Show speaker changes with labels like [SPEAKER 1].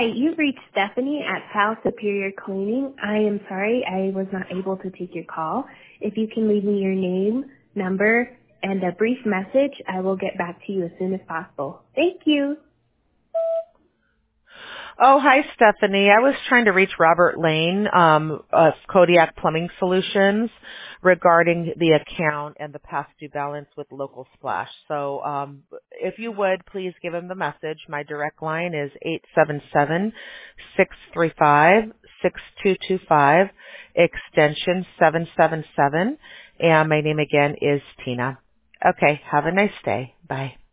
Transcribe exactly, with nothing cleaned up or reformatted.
[SPEAKER 1] you've reached Stephanie at Pal Superior Cleaning. I am sorry I was not able to take your call. If you can leave me your name, number, and a brief message, I will get back to you as soon as possible. Thank you.
[SPEAKER 2] Oh, hi, Stephanie. I was trying to reach Robert Lane um, of Kodiak Plumbing Solutions regarding the account and the past due balance with Local Splash. So um, if you would, please give him the message. My direct line is eight seven seven, six three five, six two two five, extension seven seven seven, and my name again is Tina. Okay, have a nice day. Bye.